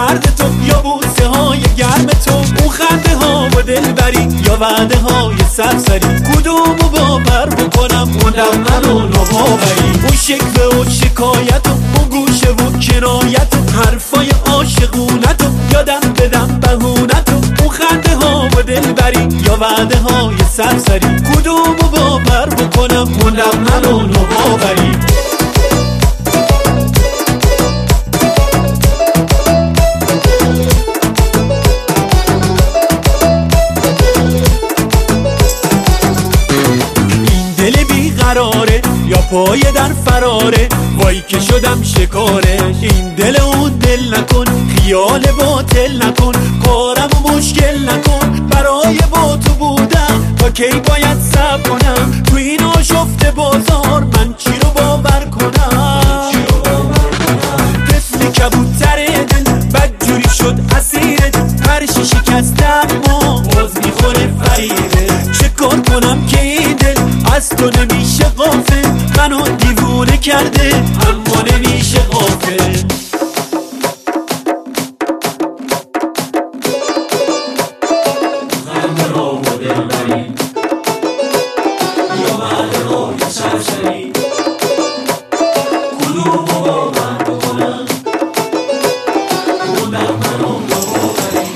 سرد تو یا بوسه های گرم تو، اون خنده ها و دلبری یا وعده های سرسری، کدومو باور بکنم اون دغدغه و ناباوری، اون شکوه و شکایت و اون گوشه و کنایت و حرفای عاشقونت و یادم بدم بهونت و اون خنده ها و دلبری یا وعده های سرسری، کدومو باور بکنم اون دغدغه و ناباوری. قراره یا پای در فراره، وای که شدم شکاره، این دل اون دل نکن، خیال باطل نکن، کارم و مشکل نکن، برای با تو بودم تا کی باید صبر کنم، تو این آشفته بازار من چی رو باور کنم، طفل کبوتر دل بدجوری شد اسیرت، پرش شکستم ما باز میخوره فریده، چه کار کنم که این دل از تو نمیشه غافل، منو دیوونه کرده اما نمیشه غافل. خنده ها و دلبری یا وعده های سرسری، کدومو باور بکنم اون دغدغه و ناباوری.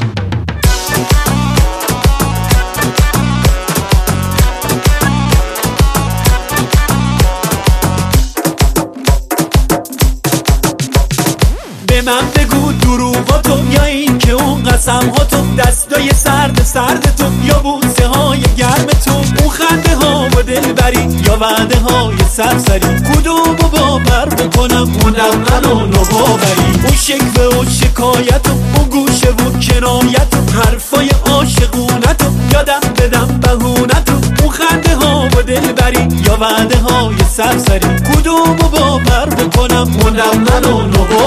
به من بگو دروغاتو یا این که اون قسمهاتو، دستای سرد سرد تو یا بوسه های گرم تو، اون خنده ها و دلبری یا وعده های سرسری، کدومو باور بکنم اون دغدغه و ناباوری، اون شکوه و شکایت و اون گوشه و کنایت و حرفای عاشقونت و یادم بدم بهونت و اون خنده ها و دلبری یا وعده های سرسری، کدومو باور بکنم اون دغدغه و ناباوری.